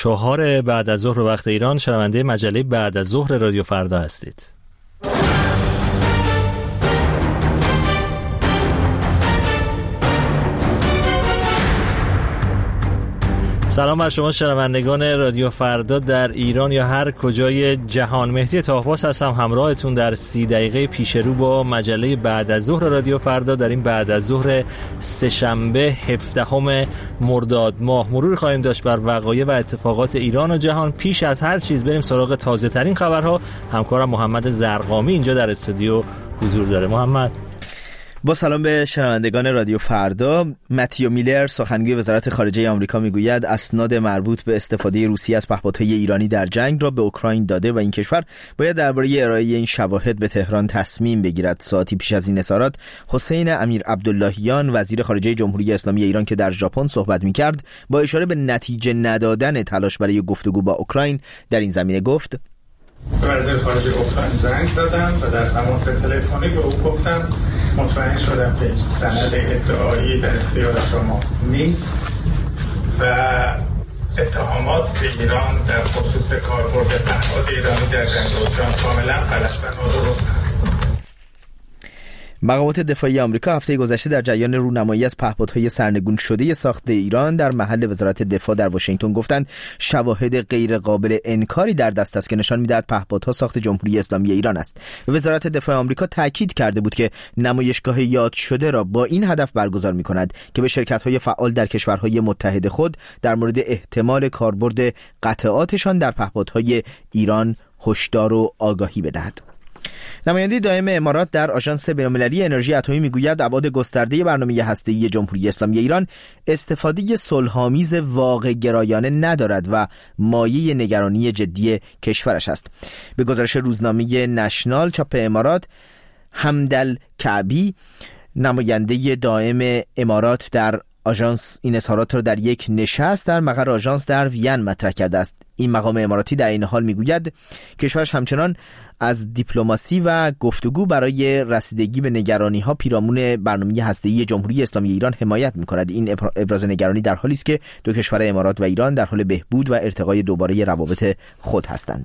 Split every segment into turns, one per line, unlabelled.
4 بعد از ظهر وقت ایران شنونده مجله بعد از ظهر رادیو فردا هستید. سلام بر شما شنوندگان رادیو فردا در ایران یا هر کجای جهان. مهدی طاهباس هستم همراهتون در 30 دقیقه پیش رو با مجله بعد از ظهر رادیو فردا در این بعد از ظهر سه‌شنبه 17 مرداد ماه. مرور خواهیم داشت بر وقایع و اتفاقات ایران و جهان. پیش از هر چیز بریم سراغ تازه ترین خبرها. همکارم محمد زرقامی اینجا در استودیو حضور داره. محمد،
با سلام به شنوندگان رادیو فردا. متیو میلر سخنگوی وزارت خارجه آمریکا میگوید اسناد مربوط به استفاده روسیه از پهپادهای ایرانی در جنگ را به اوکراین داده و این کشور باید درباره ارائه این شواهد به تهران تصمیم بگیرد. ساعتی پیش از این اظهارات حسین امیر عبداللهیان وزیر خارجه جمهوری اسلامی ایران که در ژاپن صحبت میکرد با اشاره به نتیجه ندادن تلاش برای گفتگو با اوکراین در این زمینه گفت:
وزیر خارجه اوکراین زنگ زدم و در تماس تلفنی به او گفتم مطمئن شدم که سند ادعایی در اختیار شما نیست و اتهامات به ایران در خصوص کاربرد پهپاد ایرانی در جنگ اوکراین کاملا غلط و نادرست است.
مقامات دفاعی آمریکا هفته گذشته در جریان رونمایی از پهپادهای سرنگون شده ساخت ایران در محل وزارت دفاع در واشنگتن گفتند شواهد غیر قابل انکاری در دست است که نشان می‌دهد پهپادها ساخت جمهوری اسلامی ایران است. وزارت دفاع آمریکا تاکید کرده بود که نمایشگاه یاد شده را با این هدف برگزار می‌کند که به شرکت‌های فعال در کشورهای متحد خود در مورد احتمال کاربرد قطعاتشان در پهپادهای ایران هشدار و آگاهی بدهد. نماینده دائم امارات در آژانس بین‌المللی انرژی اتمی میگوید ابعاد گسترده برنامه هسته‌ای جمهوری اسلامی ایران استفاده صلح‌آمیز واقع گرایانه ندارد و مایه نگرانی جدی کشورش است. به گزارش روزنامه نشنال چاپ امارات، حمدل کعبی نماینده دائم امارات در آژانس این اظهارات را در یک نشست در مقر آژانس در وین مطرح کرده است. این مقام اماراتی در این حال میگوید کشورش همچنان از دیپلماسی و گفتگو برای رسیدگی به نگرانی‌ها پیرامون برنامه هسته‌ای جمهوری اسلامی ایران حمایت می‌کند. این ابراز نگرانی در حالی است که دو کشور امارات و ایران در حال بهبود و ارتقای دوباره روابط خود هستند.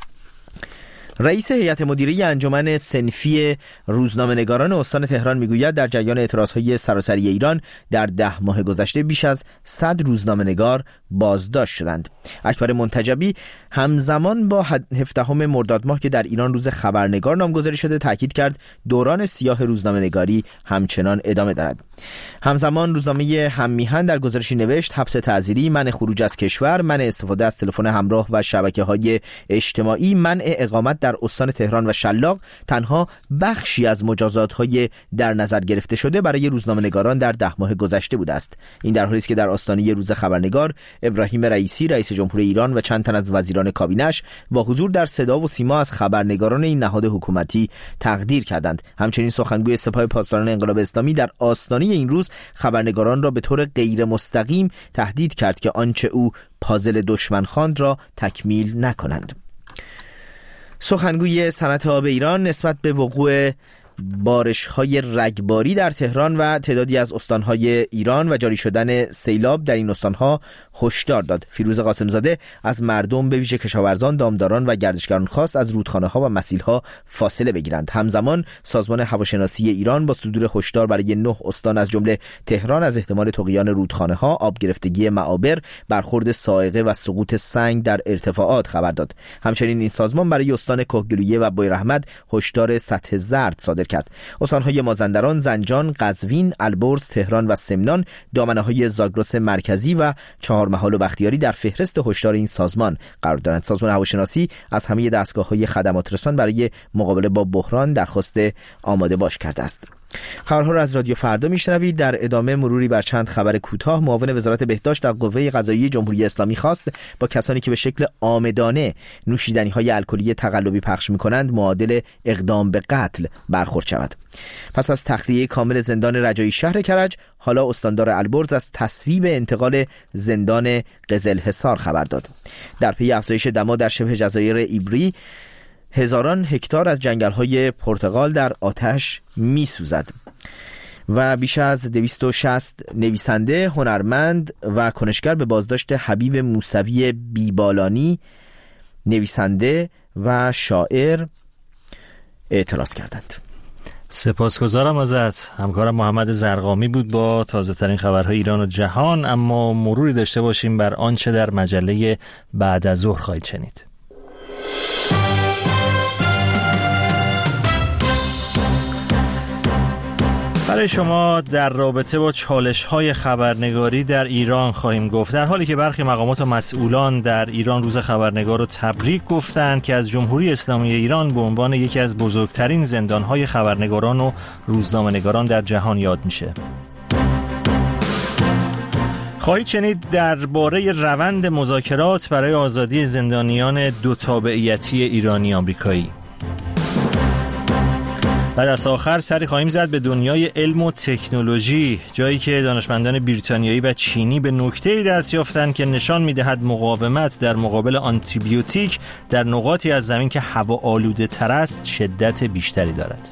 رئیس هیئت مدیره انجمن صنفی روزنامه‌نگاران استان تهران میگوید در جریان اعتراضهای سراسری ایران در 10 ماه گذشته بیش از 100 روزنامه‌نگار بازداشت شدند. اکبر منتجبی همزمان با 17 مرداد ماه که در ایران روز خبرنگار نامگذاری شده تاکید کرد دوران سیاه روزنامه‌نگاری همچنان ادامه دارد. همزمان روزنامه هممیهن در گزارشی نوشت حبس تعزیری، منع خروج از کشور، منع استفاده از تلفن همراه و شبکه‌های اجتماعی، منع اقامت در استان تهران و شلاق تنها بخشی از مجازات‌های در نظر گرفته شده برای روزنامه‌نگاران در 10 ماه گذشته بوده است. این در حالی است که در آستانه روز خبرنگار ابراهیم رئیسی رئیس جمهوری ایران و چند تن از وزیران کابینه‌اش با حضور در صدا و سیما از خبرنگاران این نهاد حکومتی تقدیر کردند. همچنین سخنگوی سپاه پاسداران انقلاب اسلامی در آستانه این روز خبرنگاران را به طور غیر مستقیم تهدید کرد که آنچه او پازل دشمن خواند را تکمیل نکنند. سخنگوی صنعت آب ایران نسبت به وقوع بارش‌های رگباری در تهران و تعدادی از استان‌های ایران و جاری شدن سیلاب در این استان‌ها هشدار داد. فیروز قاسمزاده از مردم به ویژه کشاورزان، دامداران و گردشگران خواست از رودخانه‌ها و مسیل‌ها فاصله بگیرند. همزمان سازمان هواشناسی ایران با صدور هشدار برای 9 استان از جمله تهران از احتمال طغیان رودخانه‌ها، آب گرفتگی معابر، برخورد صاعقه و سقوط سنگ در ارتفاعات خبر داد. همچنین این سازمان برای استان کهگیلویه و بویراحمد هشدار سطح زرد صادر کرد. استان‌های مازندران، زنجان، قزوین، البرز، تهران و سمنان دامنه‌های زاگرس مرکزی و چهارمحال و بختیاری در فهرست هشدار این سازمان قرار دارند. سازمان هواشناسی از همه دستگاه‌های خدمات رسان برای مقابله با بحران درخواست آماده باش کرده است. خبرها را از رادیو فردا میشنوید. در ادامه مروری بر چند خبر کوتاه. معاون وزارت بهداشت در قوه قضاییه جمهوری اسلامی خواست با کسانی که به شکل عامدانه نوشیدنی‌های الکلی تقلبی پخش می‌کنند معادل اقدام به قتل برخورد شود. پس از تخلیه کامل زندان رجایی شهر کرج، حالا استاندار البرز از تصویب انتقال زندان قزلحصار خبر داد. در پی افزایش دما در شبه جزایر ایبری، هزاران هکتار از جنگل‌های پرتقال در آتش می‌سوزد. و بیش از 260 نویسنده، هنرمند و کنشگر به بازداشت حبیب موسوی بیبالانی، نویسنده و شاعر، اعتراض کردند.
سپاسگزارم ازت. همکارم محمد زرقامی بود با تازه ترین خبرهای ایران و جهان. اما مروری داشته باشیم بر آنچه در مجله بعد از ظهر خواهید شنید. برای شما در رابطه با چالش‌های خبرنگاری در ایران خواهیم گفت، در حالی که برخی مقامات و مسئولان در ایران روز خبرنگار رو تبریک گفتند که از جمهوری اسلامی ایران به عنوان یکی از بزرگترین زندان‌های خبرنگاران و روزنامه‌نگاران در جهان یاد میشه. خواهید شنید درباره روند مذاکرات برای آزادی زندانیان دو تابعیتی ایرانی آمریکایی. بعد از آخر سری خواهیم زد به دنیای علم و تکنولوژی، جایی که دانشمندان بریتانیایی و چینی به نکته‌ای دست یافتند که نشان می‌دهد مقاومت در مقابل آنتیبیوتیک در نقاطی از زمین که هوا آلوده تر است شدت بیشتری دارد.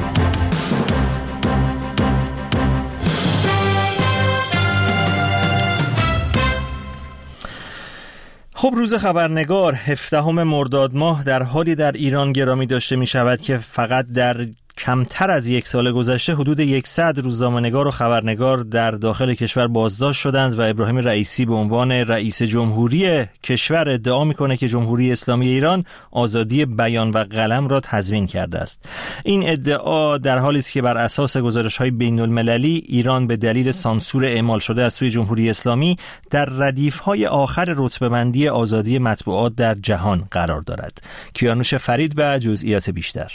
خب، روز خبرنگار 17 مرداد ماه در حالی در ایران گرامی داشته می شود که فقط در کمتر از یک سال گذشته حدود 100 روزنامه‌نگار و خبرنگار در داخل کشور بازداشت شدند و ابراهیم رئیسی به عنوان رئیس جمهوری کشور ادعا میکنه که جمهوری اسلامی ایران آزادی بیان و قلم را تضمین کرده است. این ادعا در حالی است که بر اساس گزارش‌های بین‌المللی ایران به دلیل سانسور اعمال شده از سوی جمهوری اسلامی در ردیف‌های آخر رتبه‌بندی آزادی مطبوعات در جهان قرار دارد. کیانوش فرید و جزئیات بیشتر.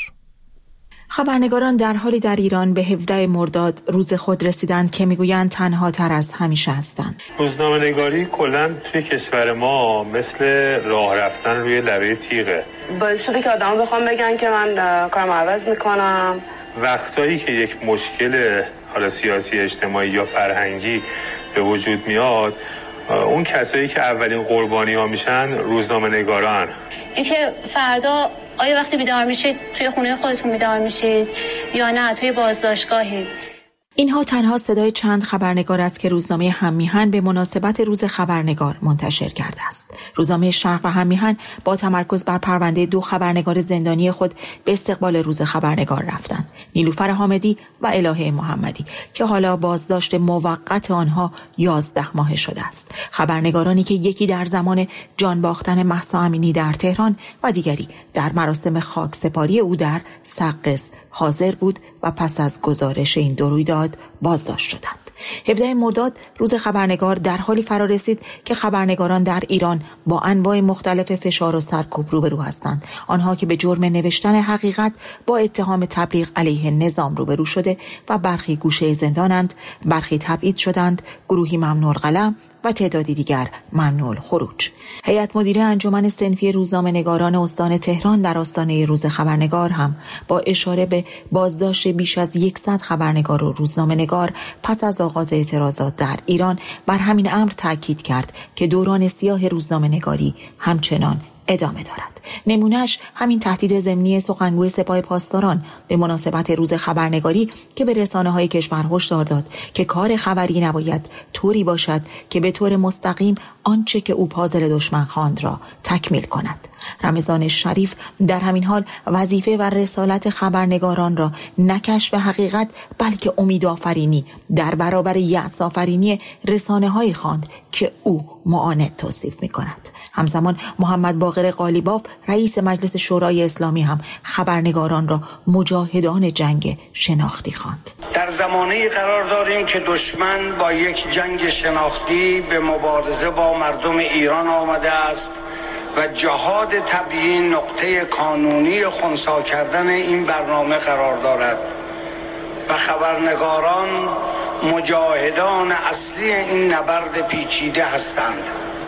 خبرنگاران در حالی در ایران به 17 مرداد روز خود رسیدند که میگویند تنها تر از همیشه هستند.
روزنامه‌نگاری کلاً توی کشور ما مثل راه رفتن روی لبه تیغه.
باعث شده که آدما بخوام بگن که من کارم عوض میکنم.
وقتایی که یک مشکل حالا سیاسی، اجتماعی یا فرهنگی به وجود میاد، اون کسایی که اولین قربانی‌ها میشن روزنامه‌نگاران.
اینکه فردا آیا وقتی بیدار میشید توی خونه خودتون بیدار میشید یا نه توی بازداشتگاهید؟
اینها تنها صدای چند خبرنگار است که روزنامه هم‌میهن به مناسبت روز خبرنگار منتشر کرده است. روزنامه شرق و هم‌میهن با تمرکز بر پرونده 2 خبرنگار زندانی خود به استقبال روز خبرنگار رفتند، نیلوفر حامدی و الهه محمدی، که حالا بازداشت موقت آنها 11 ماه شده است. خبرنگارانی که یکی در زمان جان باختن مهسا امینی در تهران و دیگری در مراسم خاکسپاری او در سقز حاضر بود و پس از گزارش این دو رویداد بازداشت شدند. 17 مرداد روز خبرنگار در حالی فرا رسید که خبرنگاران در ایران با انواع مختلف فشار و سرکوب روبرو هستند. آنها که به جرم نوشتن حقیقت با اتهام تبلیغ علیه نظام روبرو شده و برخی گوشه زندانند، برخی تبعید شدند، گروهی ممنوع القلم و تعدادی دیگر ممنوع الخروج. هیئت مدیره انجمن صنفی روزنامه‌نگاران استان تهران در آستانه روز خبرنگار هم با اشاره به بازداشت بیش از 100 خبرنگار و روزنامه‌نگار پس از آغاز اعتراضات در ایران بر همین امر تاکید کرد که دوران سیاه روزنامه‌نگاری همچنان ادامه دارد. نمونهش همین تهدید ضمنی سخنگوی سپاه پاسداران به مناسبت روز خبرنگاری که به رسانه‌های کشور هشدار داد که کار خبری نباید طوری باشد که به طور مستقیم آنچه که او پازل دشمن خواند را تکمیل کند. رمضان شریف در همین حال وظیفه و رسالت خبرنگاران را نه کشف حقیقت بلکه امیدآفرینی در برابر یأس آفرینی رسانه‌های خواند که او معاند توصیف می‌کند. همزمان محمد باقر قالیباف رئیس مجلس شورای اسلامی هم خبرنگاران را مجاهدان جنگ شناختی خواند.
در زمانه‌ای قرار داریم که دشمن با یک جنگ شناختی به مبارزه با مردم ایران آمده است و جهاد تبیین نقطه کانونی خنثی کردن این برنامه قرار دارد و خبرنگاران مجاهدان اصلی این نبرد پیچیده هستند.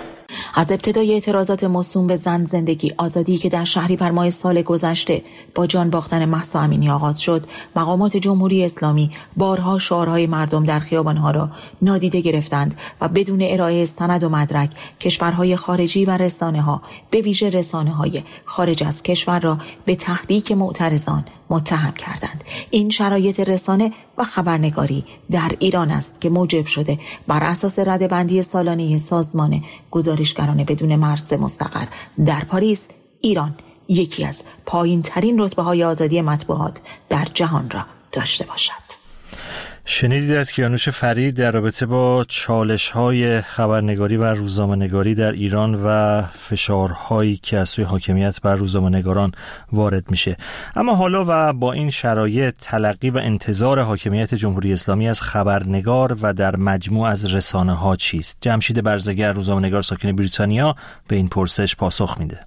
از ابتدای اعتراضات موسوم به زن، زندگی، آزادی که در شهریور ماه سال گذشته با جان باختن مهسا امینی آغاز شد، مقامات جمهوری اسلامی بارها شعارهای مردم در خیابانها را نادیده گرفتند و بدون ارائه سند و مدرک کشورهای خارجی و رسانه‌ها، به ویژه رسانه‌های خارج از کشور را به تحریک معترضان متهم کردند. این شرایط رسانه و خبرنگاری در ایران است که موجب شده بر اساس رده‌بندی سالانه سازمان گزارشگران بدون مرز مستقر در پاریس، ایران یکی از پایین‌ترین رتبه‌های آزادی مطبوعات در جهان را داشته باشد.
شنیدید از کیانوش فرید در رابطه با چالش‌های خبرنگاری و روزنامه‌نگاری در ایران و فشارهایی که از سوی حاکمیت بر روزنامه‌نگاران وارد میشه. اما حالا و با این شرایط تلقی و انتظار حاکمیت جمهوری اسلامی از خبرنگار و در مجموع از رسانه‌ها چیست؟ جمشید برزگر، روزنامه‌نگار ساکن بریتانیا، به این پرسش پاسخ میده.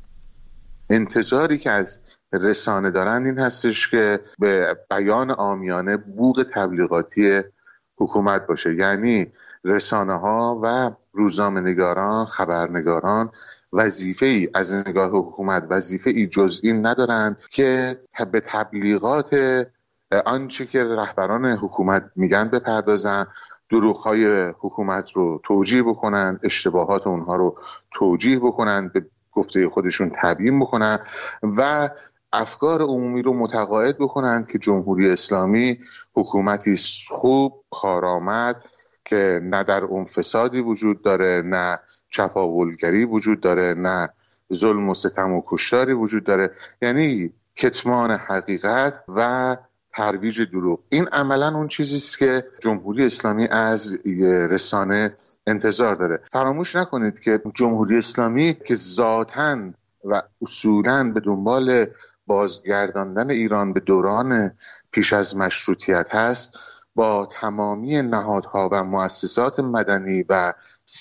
انتظاری که از رسانه دارند این هستش که به بیان عامیانه بوق تبلیغاتی حکومت باشه، یعنی رسانه ها و روزنامه‌نگاران، خبرنگاران وظیفه‌ای از نگاه حکومت وظیفه‌ای جزئی ندارند که به تبلیغات آنچه که رهبران حکومت میگن بپردازن، دروغ‌های حکومت رو توجیه بکنن، اشتباهات اونها رو توجیه بکنن، به گفته خودشون تبیین بکنن و افکار عمومی رو متقاعد بکنن که جمهوری اسلامی حکومتی خوب، کارآمد که نه در اون فسادی وجود داره، نه چپاولگری وجود داره، نه ظلم و ستم و کشتاری وجود داره، یعنی کتمان حقیقت و ترویج دروغ. این عملاً اون چیزی است که جمهوری اسلامی از رسانه انتظار داره. فراموش نکنید که جمهوری اسلامی که ذاتاً و اصولاً به دنبال بازگرداندن ایران به دوران پیش از مشروطیت هست، با تمامی نهادها و مؤسسات مدنی و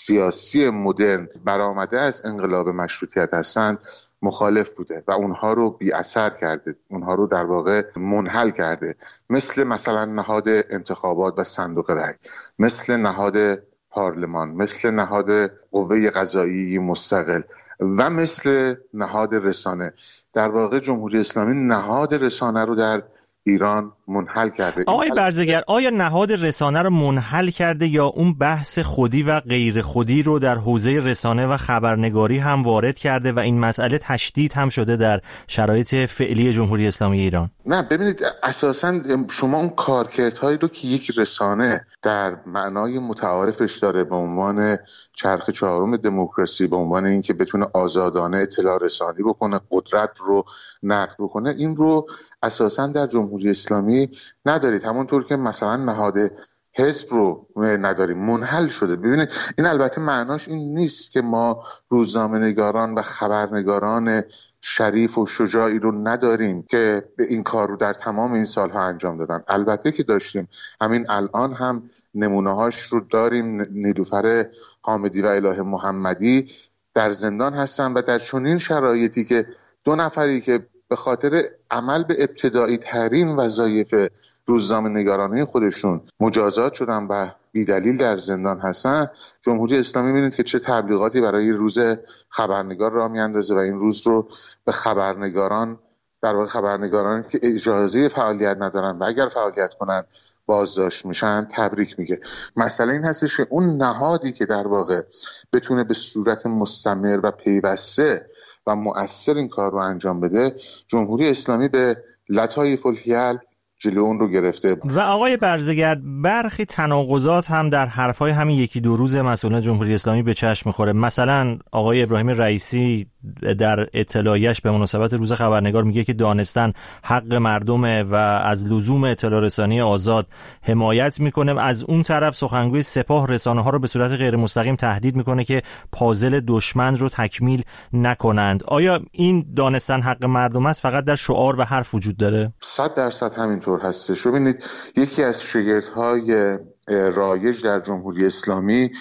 سیاسی مدرن برآمده از انقلاب مشروطیت هستند مخالف بوده و اونها رو بی اثر کرده، اونها رو در واقع منحل کرده، مثلا نهاد انتخابات و صندوق رای، مثل نهاد پارلمان، مثل نهاد قوه قضایی مستقل و مثل نهاد رسانه. در واقع جمهوری اسلامی نهاد رسانه رو در ایران منحل کرده.
آقای برزگر، آیا نهاد رسانه رو منحل کرده یا اون بحث خودی و غیر خودی رو در حوزه رسانه و خبرنگاری هم وارد کرده و این مسئله تشدید هم شده در شرایط فعلی جمهوری اسلامی ایران؟
نه، ببینید اساساً شما اون کارکردهایی رو که یک رسانه در معنای متعارفش داره به عنوان چرخ چهارم دموکراسی، به عنوان اینکه بتونه آزادانه اطلاع رسانی بکنه، قدرت رو نقد بکنه، این رو اساساً در جمهوری اسلامی ندارید. همونطور که مثلا نهاد حزب رو نداریم، منحل شده. ببینید این البته معناش این نیست که ما روزنامه‌نگاران و خبرنگاران شریف و شجاعی رو نداریم که به این کار رو در تمام این سالها انجام دادن. البته که داشتیم، همین الان هم نمونه‌هاش رو داریم. نیلوفر حامدی و اله محمدی در زندان هستن و در چنین شرایطی که دو نفری که به خاطر عمل به ابتدایی ترین وظایف روزنامه‌نگارانه خودشون مجازات شدن و بی‌دلیل در زندان هستن، جمهوری اسلامی می‌بینید که چه تبلیغاتی برای روز خبرنگار راه میاندازه و این روز رو به خبرنگاران، در واقع خبرنگارانی که اجازه فعالیت ندارن و اگر فعالیت کنن بازداشت میشن، تبریک میگه. مسئله این هستش که اون نهادی که در واقع بتونه به صورت مستمر و پیوسته و مؤثر این کار رو انجام بده، جمهوری اسلامی به لطایف الحیل جلو اون رو گرفته.
و آقای برزگر، برخی تناقضات هم در حرفهای همین یکی دو روز مسئولان جمهوری اسلامی به چشم می‌خوره. مثلا آقای ابراهیم رئیسی در اطلاعیه‌اش به مناسبت روز خبرنگار میگه که دانستن حق مردمه و از لزوم اطلاع رسانی آزاد حمایت میکنه. از اون طرف سخنگوی سپاه رسانه‌ها رو به صورت غیر مستقیم تهدید میکنه که پازل دشمن رو تکمیل نکنند. آیا این دانستن حق مردم است فقط در شعار و حرف وجود داره؟
100% همینطور هستش. ببینید یکی از شگفت‌های رایج در جمهوری اسلامی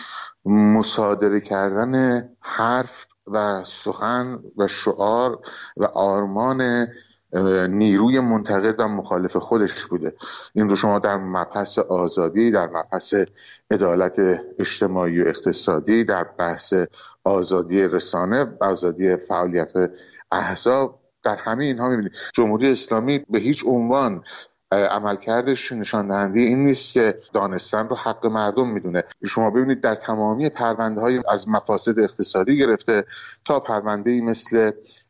مصادره کردن حرف و سخن و شعار و آرمان نیروی منتقد و مخالف خودش بوده. این رو شما در مبحث آزادی، در مبحث عدالت اجتماعی و اقتصادی، در بحث آزادی رسانه، آزادی فعالیت احزاب، در همه اینها می‌بینید. جمهوری اسلامی به هیچ عنوان عملکردش نشان دهنده این نیست که دانستن رو حق مردم میدونه. شما ببینید در تمامی پرونده‌های از مفاسد اقتصادی گرفته تا پرونده‌ای مثل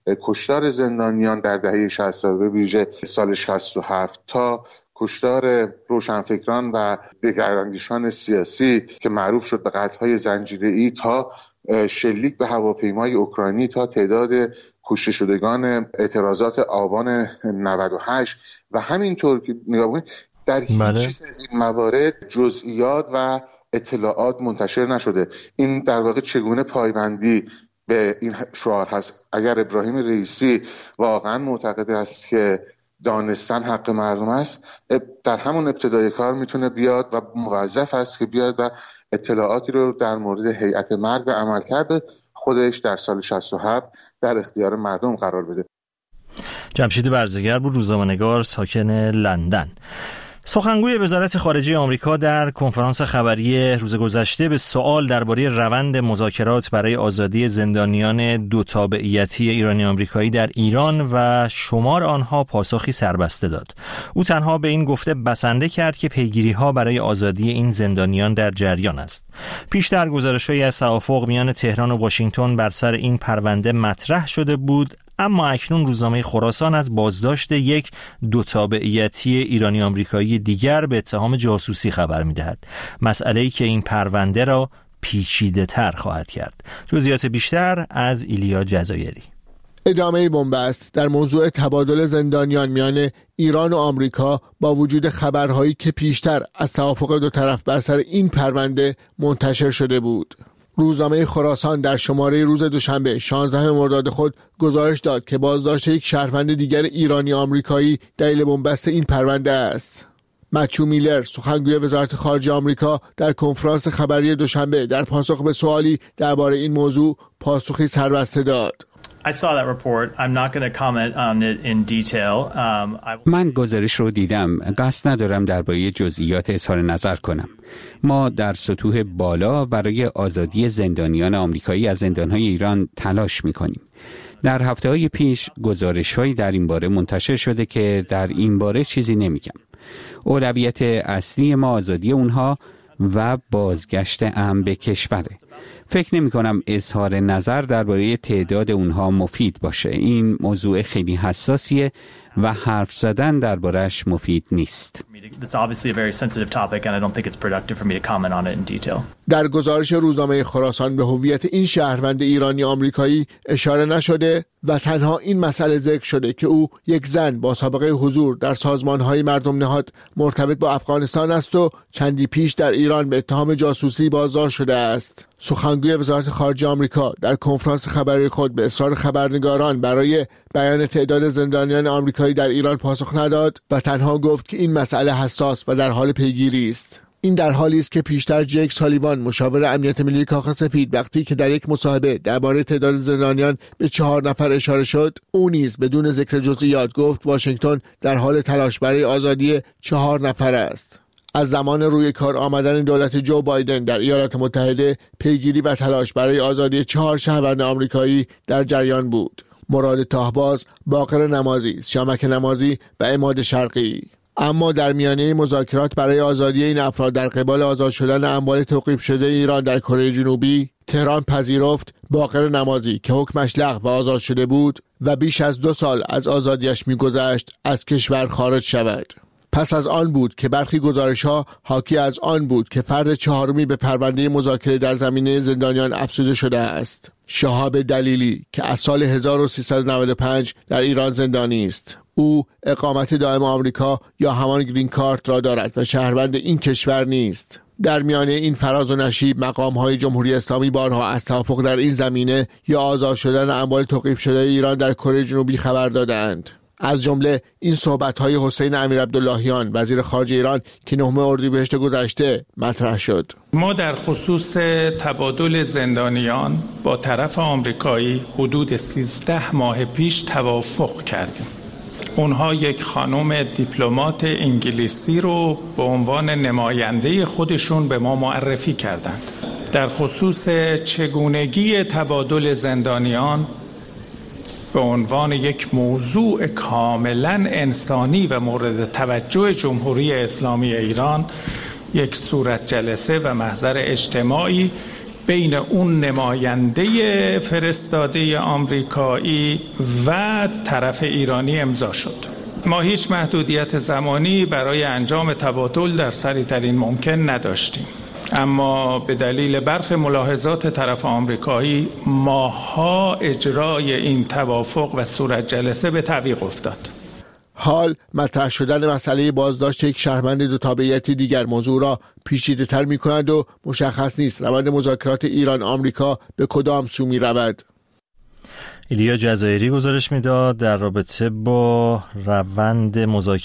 کشتار زندانیان در دهه 60 به ویژه سال 67 تا کشتار روشنفکران و دگراندیشان سیاسی که معروف شد به قتل‌های زنجیره‌ای، تا شلیک به هواپیمای اوکراینی، تا تعداد کشته شدگان اعتراضات آبان 98 و همینطور که نگاه کنید در هیچ از این موارد جزئیات و اطلاعات منتشر نشده. این در واقع چگونه پایبندی به این شعار هست؟ اگر ابراهیم رئیسی واقعا معتقد است که دانستن حق مردم است، در همون ابتدای کار میتونه بیاد و موظف است که بیاد و اطلاعاتی رو در مورد هیئت مرگ و عملکرد خودش در سال 67 در اختیار مردم قرار بده.
جمشید برزگر بود، روزنامه‌نگار ساکن لندن. سخنگوی وزارت خارجه آمریکا در کنفرانس خبری روز گذشته به سوال درباره روند مذاکرات برای آزادی زندانیان دو تابعیتی ایرانی آمریکایی در ایران و شمار آنها پاسخی سربسته داد. او تنها به این گفته بسنده کرد که پیگیری‌ها برای آزادی این زندانیان در جریان است. پیشتر گزارش‌هایی از توافق میان تهران و واشنگتن بر سر این پرونده مطرح شده بود، اما اکنون روزنامه خراسان از بازداشت یک دو تابعیتی ایرانی آمریکایی دیگر به اتهام جاسوسی خبر می‌دهد. مسئله‌ای که این پرونده را پیچیده‌تر خواهد کرد. جزئیات بیشتر از ایلیا جزایری.
ادامه بنبست در موضوع تبادل زندانیان میان ایران و آمریکا با وجود خبرهایی که پیشتر از توافق دو طرف بر سر این پرونده منتشر شده بود. روزنامه خراسان در شماره روز دوشنبه 16 مرداد خود گزارش داد که بازداشت یک شهروند دیگر ایرانی آمریکایی دلیل بنبست این پرونده است. متیو میلر، سخنگوی وزارت خارجه آمریکا، در کنفرانس خبری دوشنبه در پاسخ به سوالی درباره این موضوع پاسخی سربسته داد.
من گزارش رو دیدم، قصد ندارم درباره جزئیات اظهار نظر کنم. ما در سطوح بالا برای آزادی زندانیان آمریکایی از زندانهای ایران تلاش می‌کنیم. در هفته‌های پیش گزارش‌هایی در این باره منتشر شده که در این باره چیزی نمیگم. اولویت اصلی ما آزادی اونها و بازگشت امن به کشوره. فکر نمی کنم اظهار نظر درباره تعداد اونها مفید باشه. این موضوع خیلی حساسیه و حرف زدن درباره‌اش مفید نیست.
در گزارش روزنامه خراسان به هویت این شهروند ایرانی آمریکایی اشاره نشده و تنها این مسئله ذکر شده که او یک زن با سابقه حضور در سازمان‌های مردم نهاد مرتبط با افغانستان است و چندی پیش در ایران به اتهام جاسوسی بازداشت شده است. سخنگوی وزارت خارجه آمریکا در کنفرانس خبری خود به اصرار خبرنگاران برای بیان تعداد زندانیان آمریکایی در ایران پاسخ نداد و تنها گفت که این مسئله حساس و در حال پیگیری است. این در حالی است که پیشتر جیک سالیوان، مشاور امنیت ملی کاخ سفید، وقتی که در یک مصاحبه درباره تعداد زندانیان به 4 نفر اشاره شد، او نیز بدون ذکر جزئیات گفت واشنگتن در حال تلاش برای آزادی 4 نفر است. از زمان روی کار آمدن دولت جو بایدن در ایالات متحده، پیگیری و تلاش برای آزادی 4 شهروند آمریکایی در جریان بود. مراد تاهباز، باقر نمازی، شمک نمازی و عماد شرقی. اما در میانه مذاکرات برای آزادی این افراد در قبال آزاد شدن اموال توقیف شده ایران در کره جنوبی، تهران پذیرفت باقر نمازی که حکمش لغو و آزاد شده بود و بیش از 2 سال از آزادیش می‌گذشت از کشور خارج شود. پس از آن بود که برخی گزارش‌ها حاکی از آن بود که فرد 4می به پرونده مذاکره در زمینه زندانیان افزوده شده است. شهاب دلیلی که از سال 1395 در ایران زندانی است. او اقامت دائم آمریکا یا همان گرین کارت را دارد و شهروند این کشور نیست. در میانه این فراز و نشیب مقام‌های جمهوری اسلامی بارها از توافق در این زمینه یا آزاد شدن اموال توقیف شده ایران در کره جنوبی خبر دادند. از جمله این صحبت‌های حسین امیرعبداللهیان وزیر خارجه ایران که 9 اردیبهشت گذشته مطرح شد.
ما در خصوص تبادل زندانیان با طرف آمریکایی حدود 13 ماه پیش توافق کردیم. اونها یک خانم دیپلمات انگلیسی رو به عنوان نماینده خودشون به ما معرفی کردند. در خصوص چگونگی تبادل زندانیان به عنوان یک موضوع کاملا انسانی و مورد توجه جمهوری اسلامی ایران یک صورت جلسه و محضر اجتماعی بین اون نماینده فرستاده آمریکایی و طرف ایرانی امضا شد. ما هیچ محدودیت زمانی برای انجام تبادل در سریع‌ترین ممکن نداشتیم، اما به دلیل برخی ملاحظات طرف آمریکایی ماها اجرای این توافق و صورت جلسه به تعویق افتاد.
حال مطرح شدن مسئله بازداشت یک شهروند دو تابعیتی دیگر موضوع را پیچیده‌تر می‌کند و مشخص نیست روند مذاکرات ایران آمریکا به کدام سو می‌رود.
ایلیا جزایری گزارش میداد در رابطه با روند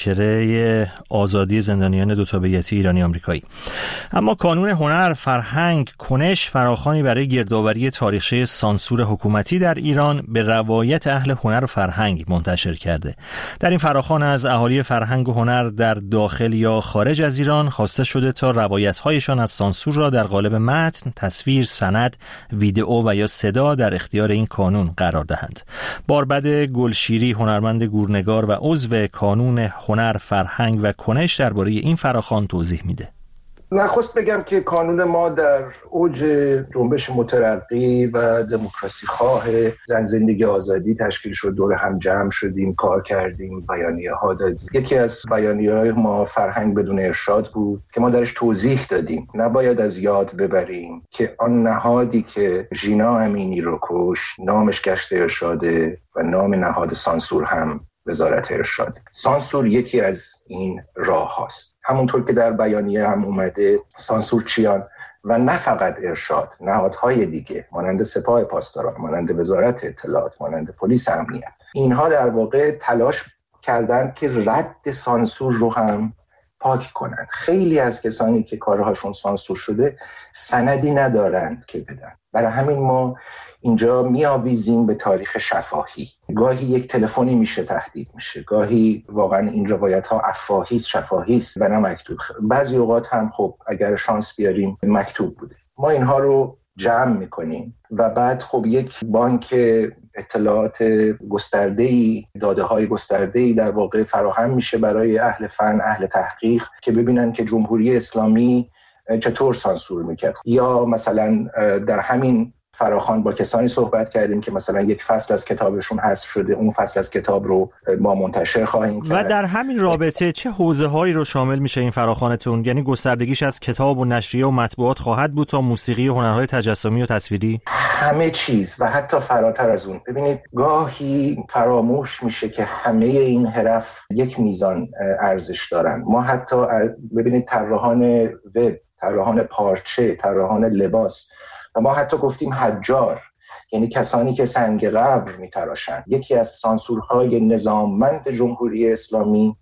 مذاکره آزادی زندانیان دو تابعیتی ایرانی آمریکایی. اما کانون هنر، فرهنگ، کنش فراخوانی برای گردآوری تاریخچه سانسور حکومتی در ایران به روایت اهل هنر و فرهنگ منتشر کرده. در این فراخوان از اهالی فرهنگ و هنر در داخل یا خارج از ایران خواسته شده تا روایت‌هایشان از سانسور را در قالب متن، تصویر، سند، ویدئو و یا صدا در اختیار این کانون قرار دهند. باربد گلشیری، هنرمند گورنگار و عضو کانون هنر، فرهنگ و کنش درباره این فراخوان توضیح میده.
نخست بگم که کانون ما در اوج جنبش مترقی و دموکراسی خواه زن زندگی آزادی تشکیل شد. دور هم جمع شدیم، کار کردیم، بیانیه ها دادیم. یکی از بیانیه های ما فرهنگ بدون ارشاد بود که ما درش توضیح دادیم نباید از یاد ببریم که آن نهادی که ژینا امینی رو کشت نامش گشت ارشاده و نام نهاد سانسور هم وزارت ارشاد. سانسور یکی از این راه هاست. همونطور که در بیانیه هم اومده، سانسور چیان و نه فقط ارشاد، نهادهای دیگه مانند سپاه پاسداران، مانند وزارت اطلاعات، مانند پلیس امنیت، اینها در واقع تلاش کردند که رد سانسور رو هم پاک کنند. خیلی از کسانی که کارهاشون سانسور شده سندی ندارند که بدن. برای همین ما اینجا می‌آویزیم به تاریخ شفاهی. گاهی یک تلفنی میشه تهدید میشه، گاهی واقعا این روایت ها افواهی است، شفاهی است و نه مکتوب. بعضی اوقات هم خب اگر شانس بیاریم مکتوب بوده. ما اینها رو جمع میکنیم و بعد خب یک بانک اطلاعات گسترده‌ای، داده‌های گسترده‌ای در واقع فراهم میشه برای اهل فن، اهل تحقیق که ببینن که جمهوری اسلامی چطور سانسور میکرد. یا مثلا در همین فراخوان با کسانی صحبت کردیم که مثلا یک فصل از کتابشون حذف شده، اون فصل از کتاب رو ما منتشر خواهیم کرد.
و در همین رابطه چه حوزه‌هایی رو شامل میشه این فراخوانتون؟ یعنی گستردگیش از کتاب و نشریه و مطبوعات خواهد بود تا موسیقی و هنرهای تجسمی و تصویری؟
همه چیز و حتی فراتر از اون. ببینید گاهی فراموش میشه که همه این حرف یک میزان ارزش دارن. ما حتی ببینید طراحان وب، طراحان پارچه، طراحان لباس و ما حتی گفتیم حجار، یعنی کسانی که سنگ قبر میتراشن. یکی از سانسورهای نظاممند جمهوری اسلامی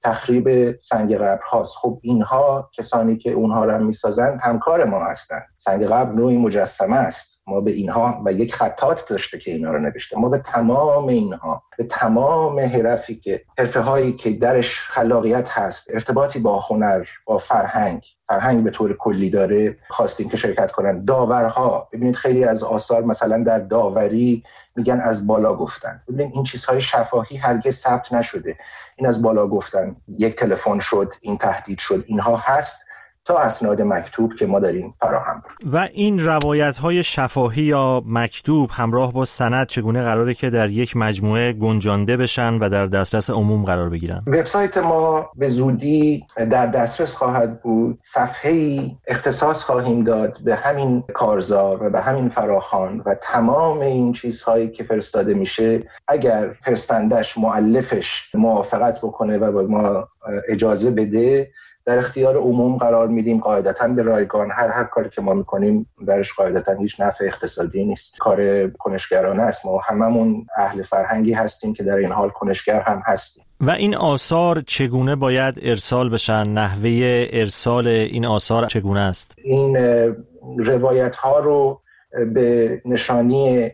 تخریب سنگ قبر هاست. خب اینها کسانی که اونها را میسازن همکار ما هستن. سنگ قبر نوعی مجسمه است. ما به اینها و یک خطاط داشته که اینا رو نوشته. ما به تمام اینها، به تمام حرفی که حرفه هایی که درش خلاقیت هست، ارتباطی با هنر، با فرهنگ به طور کلی داره، خواستیم که شرکت کنن. داورها، ببینید خیلی از آثار مثلا در داوری میگن از بالا گفتن. ببینید این چیزهای شفاهی هرگز ثبت نشده. این از بالا گفتن، یک تلفن شد، این تهدید شد، اینها هست تا اسناد مکتوب که ما داریم فراهم.
و این روایت‌های شفاهی یا مکتوب همراه با سند چگونه قراره که در یک مجموعه گنجانده بشن و در دسترس عموم قرار بگیرن؟
وبسایت ما به زودی در دسترس خواهد بود. صفحه‌ای اختصاص خواهیم داد به همین کارزار و به همین فراخوان و تمام این چیزهایی که فرستاده میشه، اگر فرستندش، مؤلفش موافقت بکنه و با ما اجازه بده، در اختیار عموم قرار میدیم. قاعدتاً به رایگان. هر کاری که ما میکنیم درش قاعدتاً هیچ نفع اقتصادی نیست، کار کنشگرانه است. ما هممون اهل فرهنگی هستیم که در این حال کنشگر هم هستیم.
و این آثار چگونه باید ارسال بشن؟ نحوه ارسال این آثار چگونه است؟
این روایت ها رو به نشانی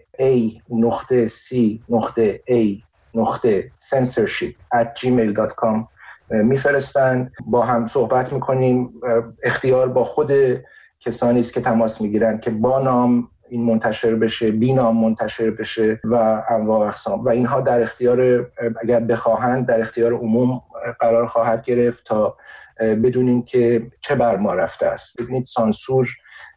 a.c.a.censorship@gmail.com میفرستند. با هم صحبت میکنیم. اختیار با خود کسانی است که تماس میگیرند که با نام این منتشر بشه، بی نام منتشر بشه و انواع اقسام. و اینها در اختیار، اگر بخواهند، در اختیار عموم قرار خواهد گرفت تا بدونیم که چه بر ما رفته است. ببینید سانسور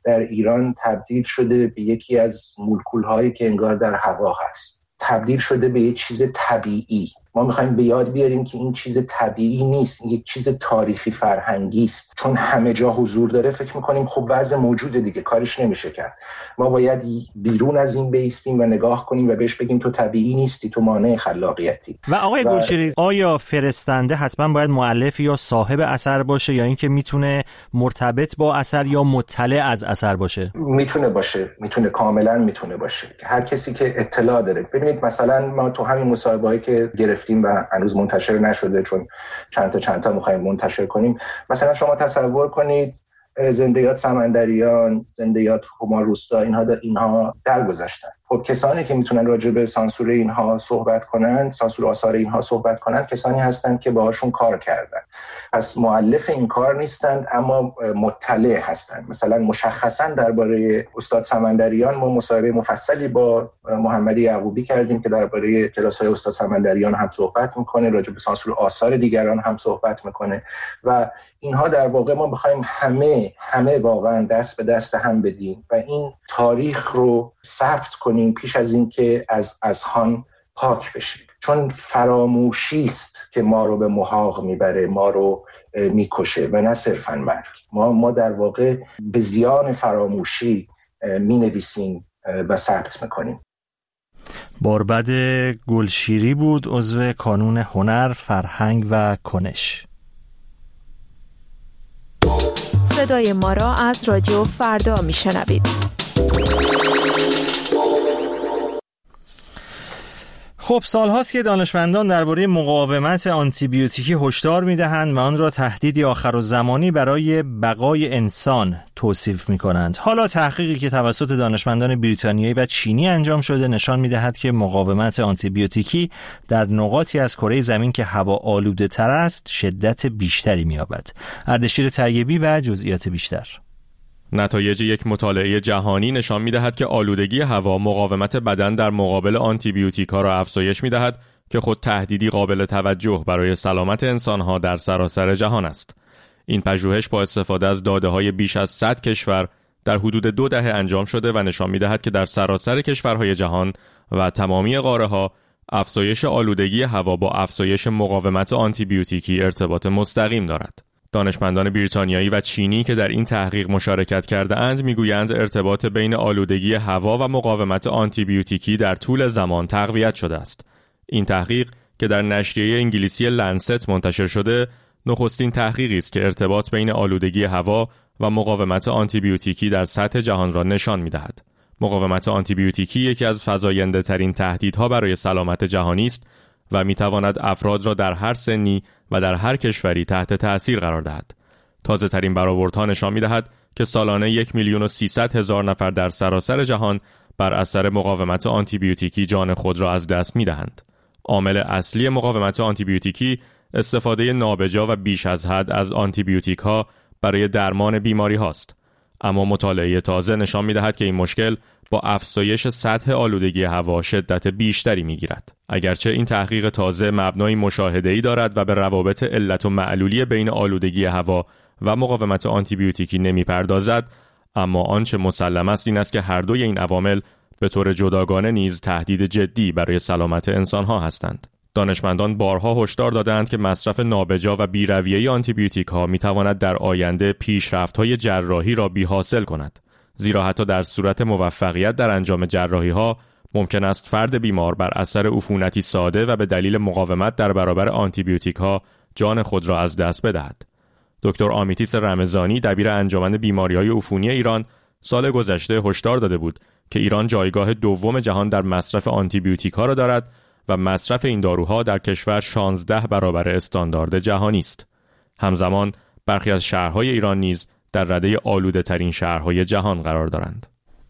در ایران تبدیل شده به یکی از مولکول‌هایی که انگار در هوا هست، تبدیل شده به یک چیز طبیعی. ما میخوایم به یاد بیاریم که این چیز طبیعی نیست، این یک چیز تاریخی فرهنگی است. چون همه جا حضور داره فکر میکنیم خب وضع موجوده دیگه، کاریش نمیشه کرد. ما باید بیرون از این بایستیم و نگاه کنیم و بهش بگیم تو طبیعی نیستی، تو مانع خلاقیتی.
و آقای گلشیری، آیا فرستنده حتما باید مؤلف یا صاحب اثر باشه یا اینکه میتونه مرتبط با اثر یا مطلع از اثر باشه؟
میتونه باشه، میتونه، کاملا میتونه باشه. هر کسی که اطلاع داره. ببینید مثلا ما تو همین مصاحبه‌ای که و هنوز منتشر نشده چون چند تا می‌خوایم منتشر کنیم، مثلا شما تصور کنید زنده‌یاد سمندریان، زنده‌یاد هما روستا، اینها درگذشتن. خب کسانی که میتونن راجع به سانسور اینها صحبت کنن، سانسور آثار اینها صحبت کنن، کسانی هستند که باهاشون کار کردن. پس مؤلف این کار نیستند اما مطلع هستند. مثلا مشخصا درباره استاد سمندریان ما مصاحبه مفصلی با محمد یعقوبی کردیم که درباره کلاس‌های استاد سمندریان هم صحبت میکنه، راجع به سانسور آثار دیگران هم صحبت میکنه و اینها در واقع ما بخوایم همه واقعا دست به دست هم بدیم و این تاریخ رو ثبت کنیم پیش از این که از اذهان پاک بشیم. چون فراموشی است که ما رو به محاق میبره، ما رو میکشه و نه صرفاً مرگ. ما در واقع به زیان فراموشی مینویسیم و ثبت میکنیم.
باربد گلشیری بود، عضو کانون هنر، فرهنگ و کنش.
صدای ما را از رادیو فردا میشنوید.
خب سال‌هاست که دانشمندان درباره مقاومت آنتیبیوتیکی هشدار می‌دهند و آن را تهدیدی آخرالزمانی برای بقای انسان توصیف می‌کنند. حالا تحقیقی که توسط دانشمندان بریتانیایی و چینی انجام شده نشان می‌دهد که مقاومت آنتیبیوتیکی در نقاطی از کره زمین که هوا آلوده‌تر است شدت بیشتری می‌یابد. اردشیر طیبی و جزئیات بیشتر.
نتایج یک مطالعه جهانی نشان می‌دهد که آلودگی هوا مقاومت بدن در مقابل آنتیبیوتیک‌ها را افزایش می‌دهد که خود تهدیدی قابل توجه برای سلامت انسان‌ها در سراسر جهان است. این پژوهش با استفاده از داده‌های بیش از 100 کشور در حدود 2 دهه انجام شده و نشان می‌دهد که در سراسر کشورهای جهان و تمامی قاره‌ها افزایش آلودگی هوا با افزایش مقاومت آنتیبیوتیکی ارتباط مستقیم دارد. دانشمندان بریتانیایی و چینی که در این تحقیق مشارکت کرده اند میگویند ارتباط بین آلودگی هوا و مقاومت آنتیبیوتیکی در طول زمان تقویت شده است. این تحقیق که در نشریه انگلیسی لنست منتشر شده، نخستین تحقیقی است که ارتباط بین آلودگی هوا و مقاومت آنتیبیوتیکی در سطح جهان را نشان می‌دهد. مقاومت آنتیبیوتیکی یکی از فزاینده‌ترین تهدیدها برای سلامت جهانی است و می‌تواند افراد را در هر سنی و در هر کشوری تحت تأثیر قرار دهد. تازه‌ترین برآوردها نشان می‌دهد که سالانه 1,300,000 نفر در سراسر جهان بر اثر مقاومت آنتیبیوتیکی جان خود را از دست می‌دهند. عامل اصلی مقاومت آنتیبیوتیکی استفاده نابجا و بیش از حد از آنتیبیوتیک‌ها برای درمان بیماری هاست. اما مطالعه تازه نشان می‌دهد که این مشکل با افزایش سطح آلودگی هوا شدت بیشتری می‌گیرد. اگرچه این تحقیق تازه مبنای مشاهده‌ای دارد و به روابط علت و معلولی بین آلودگی هوا و مقاومت آنتیبیوتیکی نمی‌پردازد، اما آنچه مسلم است این است که هر دوی این عوامل به طور جداگانه نیز تهدید جدی برای سلامت انسان‌ها هستند. دانشمندان بارها هشدار دادند که مصرف نابجا و بی‌رویه آنتیبیوتیک‌ها می‌تواند در آینده پیشرفت‌های جراحی را بی‌حاصل کند. زیرا حتی در صورت موفقیت در انجام جراحی‌ها ممکن است فرد بیمار بر اثر عفونتی ساده و به دلیل مقاومت در برابر آنتیبیوتیک‌ها جان خود را از دست بدهد. دکتر آمیتیس رمضانی دبیر انجمن بیماری‌های عفونی ایران سال گذشته هشدار داده بود که ایران جایگاه دوم جهان در مصرف آنتیبیوتیک‌ها را دارد و مصرف این داروها در کشور 16 برابر استاندارد جهانی است. همزمان برخی از شهرهای ایران نیز در رده آلوده ترین شهرهای جهان قرار دارند.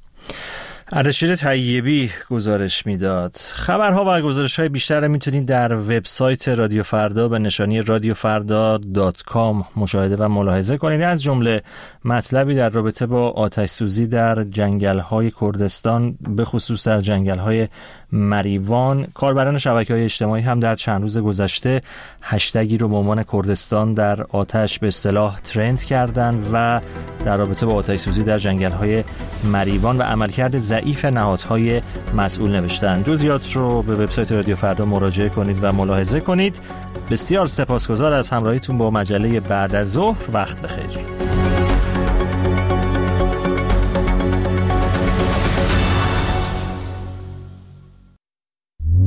اردشیر طیبی گزارش میداد. خبرها و گزارش‌های بیشتر را میتونید در وبسایت رادیو فردا به نشانی radiofarda.com مشاهده و ملاحظه کنید، از جمله مطلبی در رابطه با آتش سوزی در جنگل‌های کردستان، به خصوص در جنگل‌های مریوان. کاربران شبکه‌های اجتماعی هم در چند روز گذشته هشتگی رو به عنوان کردستان در آتش به اصطلاح ترند کردند و در رابطه با آتش‌سوزی در جنگل‌های مریوان و عملکرد ضعیف نهادهای مسئول نوشتن. جزئیات رو به وبسایت رادیو فردا مراجعه کنید و ملاحظه کنید. بسیار سپاسگزار از همراهیتون با مجله بعد از ظهر. وقت بخیر.